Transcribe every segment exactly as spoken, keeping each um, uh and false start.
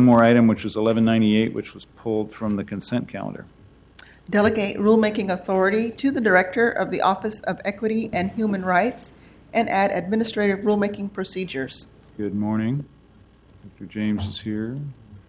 more item, which was eleven ninety-eight, which was pulled from the consent calendar. Delegate rulemaking authority to the Director of the Office of Equity and Human Rights and add administrative rulemaking procedures. Good morning. Doctor James is here.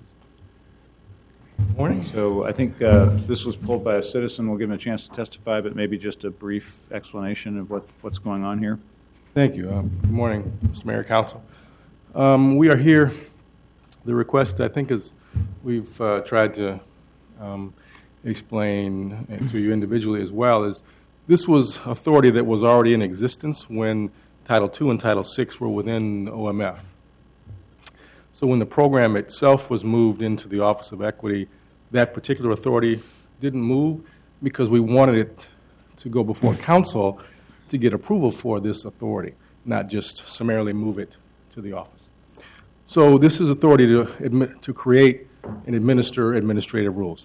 Morning. So I think uh, if this was pulled by a citizen, we'll give him a chance to testify, but maybe just a brief explanation of what, what's going on here. Thank you. Um, good morning, Mister Mayor, Council. Um, we are here. The request, I think, is we've uh, tried to um, explain to you individually as well, is this was authority that was already in existence when Title two and Title six were within O M F. So when the program itself was moved into the Office of Equity, that particular authority didn't move because we wanted it to go before council to get approval for this authority, not just summarily move it to the office. So this is authority to admit, to create and administer administrative rules.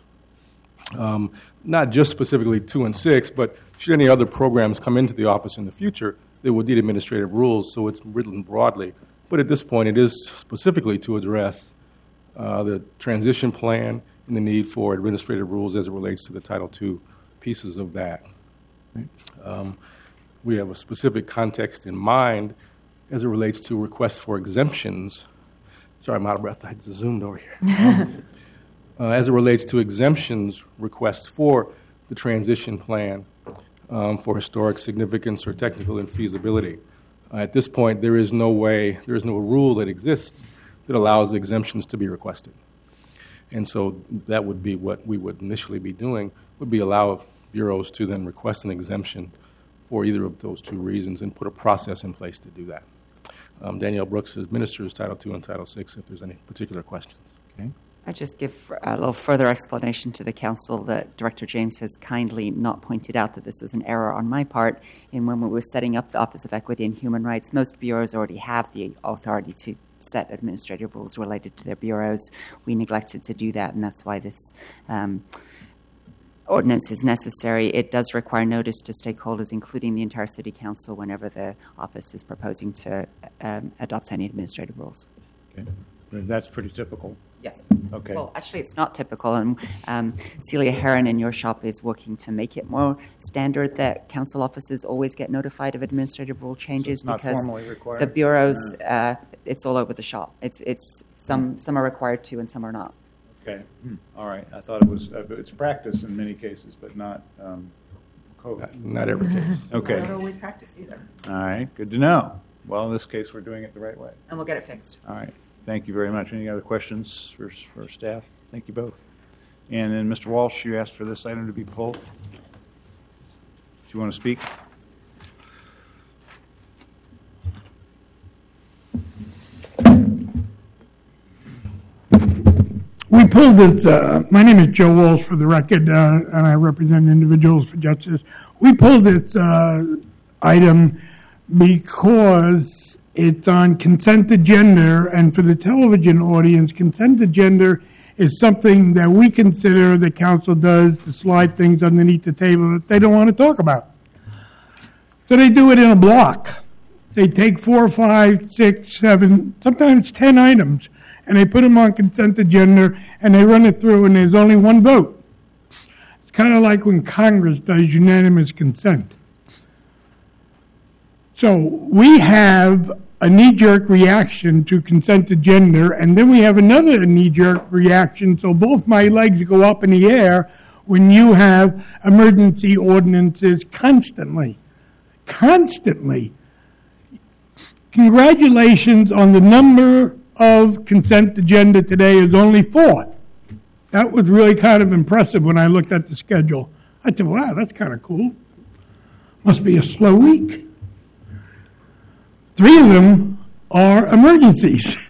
Um, not just specifically two and six, but should any other programs come into the office in the future, they would need administrative rules, so it's written broadly. But at this point, it is specifically to address uh, the transition plan and the need for administrative rules as it relates to the Title two pieces of that. Right? Um, we have a specific context in mind as it relates to requests for exemptions. Sorry, I'm out of breath. I just zoomed over here. um, uh, as it relates to exemptions requests for the transition plan um, for historic significance or technical infeasibility. Uh, at this point, there is no way, there is no rule that exists that allows exemptions to be requested. And so that would be what we would initially be doing, would be allow bureaus to then request an exemption for either of those two reasons and put a process in place to do that. Um, Danielle Brooks administers Title two and Title six if there's any particular questions. Okay. I just give a little further explanation to the council that Director James has kindly not pointed out that this was an error on my part. And when we were setting up the Office of Equity and Human Rights, most bureaus already have the authority to set administrative rules related to their bureaus. We neglected to do that, and that's why this um, ordinance is necessary. It does require notice to stakeholders, including the entire City Council, whenever the office is proposing to um, adopt any administrative rules. Okay. That's pretty typical. Yes. Okay. Well, actually, it's not typical, and um, Celia Heron in your shop is working to make it more standard that council offices always get notified of administrative rule changes so it's not because formally required. The bureaus, uh, it's all over the shop. It's it's some some are required to and some are not. Okay. Hmm. All right. I thought it was uh, it's practice in many cases, but not um, code. Not, not every case. Okay. Not always practice either. All right. Good to know. Well, in this case, we're doing it the right way. And we'll get it fixed. All right. Thank you very much. Any other questions for, for staff? Thank you both. And then, Mister Walsh, you asked for this item to be pulled. Do you want to speak? We pulled this. Uh, my name is Joe Walsh, for the record, uh, and I represent Individuals for Justice. We pulled this uh, item because it's on consent agenda, and for the television audience, consent agenda is something that we consider the council does to slide things underneath the table that they don't want to talk about. So they do it in a block. They take four, five, six, seven, sometimes ten items, and they put them on consent agenda, and they run it through, and there's only one vote. It's kind of like when Congress does unanimous consent. So we have a knee-jerk reaction to consent agenda, and then we have another knee-jerk reaction, so both my legs go up in the air when you have emergency ordinances constantly. Constantly. Congratulations on the number of consent agenda today is only four. That was really kind of impressive when I looked at the schedule. I said, wow, that's kind of cool. Must be a slow week. Three of them are emergencies.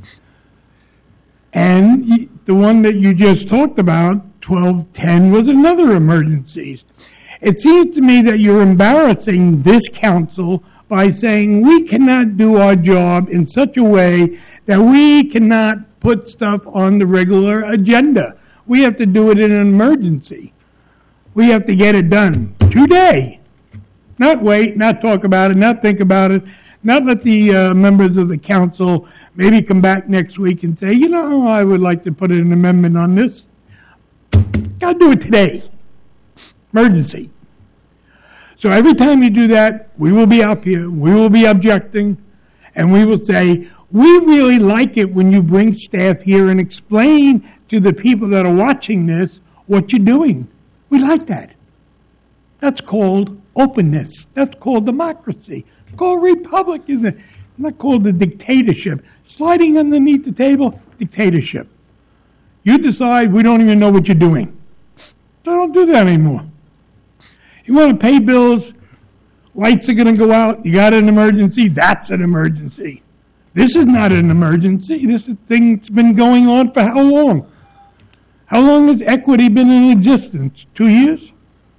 And the one that you just talked about, twelve ten, was another emergency. It seems to me that you're embarrassing this council by saying we cannot do our job in such a way that we cannot put stuff on the regular agenda. We have to do it in an emergency. We have to get it done today. Not wait, not talk about it, not think about it, Not let the uh, members of the council maybe come back next week and say, you know, I would like to put an amendment on this. Got to do it today. Emergency. So every time you do that, we will be up here, we will be objecting, and we will say, we really like it when you bring staff here and explain to the people that are watching this what you're doing. We like that. That's called openness. That's called democracy. It's called republicanism. It's not called the dictatorship. Sliding underneath the table, dictatorship. You decide we don't even know what you're doing. So don't do that anymore. You want to pay bills, lights are going to go out, you got an emergency, that's an emergency. This is not an emergency. This is thing that's been going on for how long? How long has equity been in existence? Two years?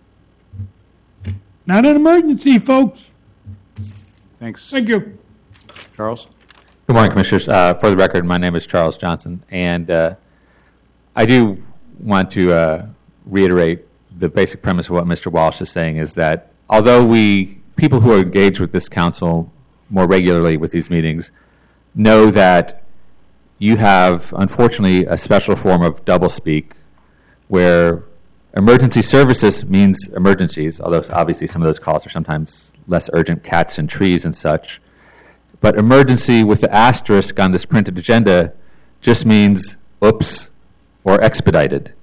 Not an emergency, folks. Thanks. Thank you. Charles? Good morning, Commissioners. Uh, for the record, my name is Charles Johnson, and uh, I do want to uh, reiterate the basic premise of what Mister Walsh is saying is that although we, people who are engaged with this council more regularly with these meetings, know that you have, unfortunately, a special form of doublespeak where emergency services means emergencies, although obviously some of those calls are sometimes less urgent, cats and trees and such. But emergency with the asterisk on this printed agenda just means oops or expedited.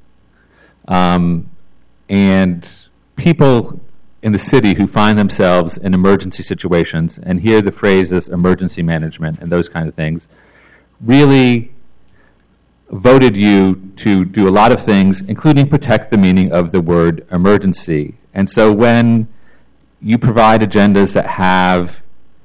Um, and people in the city who find themselves in emergency situations and hear the phrases emergency management and those kind of things really voted you to do a lot of things, including protect the meaning of the word emergency. And so when you provide agendas that have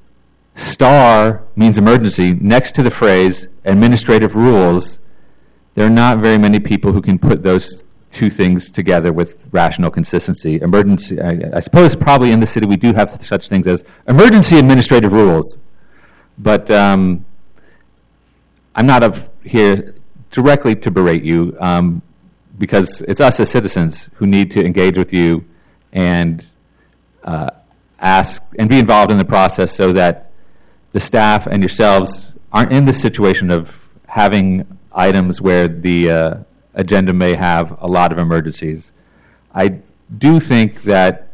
star means emergency next to the phrase administrative rules, there are not very many people who can put those two things together with rational consistency. Emergency, I, I suppose probably in the city we do have such things as emergency administrative rules, but um, I'm not up here directly to berate you um, because it's us as citizens who need to engage with you and uh, ask and be involved in the process so that the staff and yourselves aren't in this situation of having items where the uh, agenda may have a lot of emergencies. I do think that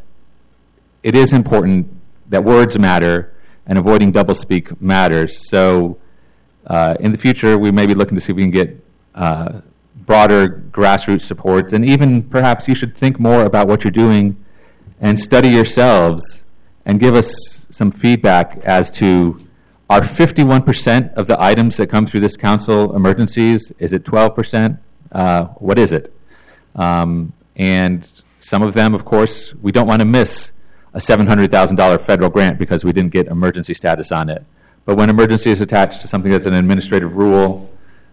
it is important that words matter and avoiding doublespeak matters. So uh, in the future, we may be looking to see if we can get uh, broader grassroots support, and even perhaps you should think more about what you're doing and study yourselves and give us some feedback as to are fifty-one percent of the items that come through this council emergencies? Is it twelve percent? Uh, what is it? Um, and some of them, of course, we don't want to miss a seven hundred thousand dollars federal grant because we didn't get emergency status on it. But when emergency is attached to something that's an administrative rule,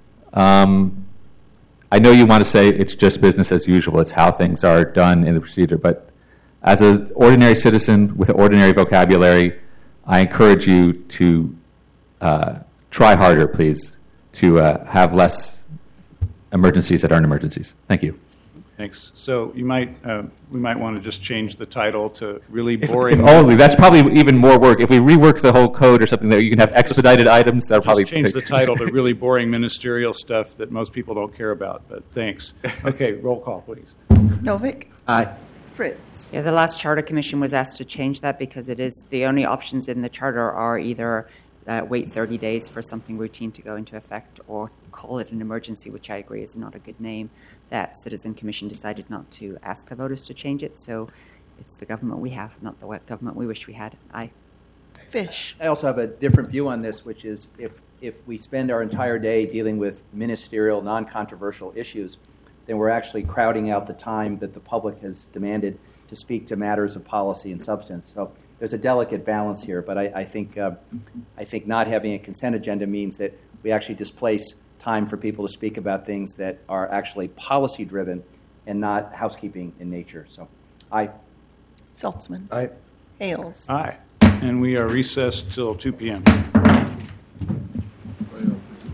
um, I know you want to say it's just business as usual. It's how things are done in the procedure. But as an ordinary citizen with an ordinary vocabulary, I encourage you to uh, try harder, please, to uh, have less emergencies that aren't emergencies. Thank you. Thanks. So you might, uh, we might want to just change the title to really boring. If only. That's probably even more work. If we rework the whole code or something there, you can have expedited items. That'll Just probably change take the title to really boring ministerial stuff that most people don't care about, but thanks. Okay, roll call, please. Novick? Aye. Fritz? Yeah, the last Charter Commission was asked to change that because it is the only options in the Charter are either uh, wait thirty days for something routine to go into effect or call it an emergency, which I agree is not a good name. That Citizen Commission decided not to ask the voters to change it, so it's the government we have, not the government we wish we had. Aye. Fish? I also have a different view on this, which is if, if we spend our entire day dealing with ministerial, non-controversial issues, then we're actually crowding out the time that the public has demanded to speak to matters of policy and substance. So there's a delicate balance here, but I, I think uh, I think not having a consent agenda means that we actually displace time for people to speak about things that are actually policy-driven and not housekeeping in nature. So, aye. Saltzman? Aye. Hales? Aye. And we are recessed till two p.m.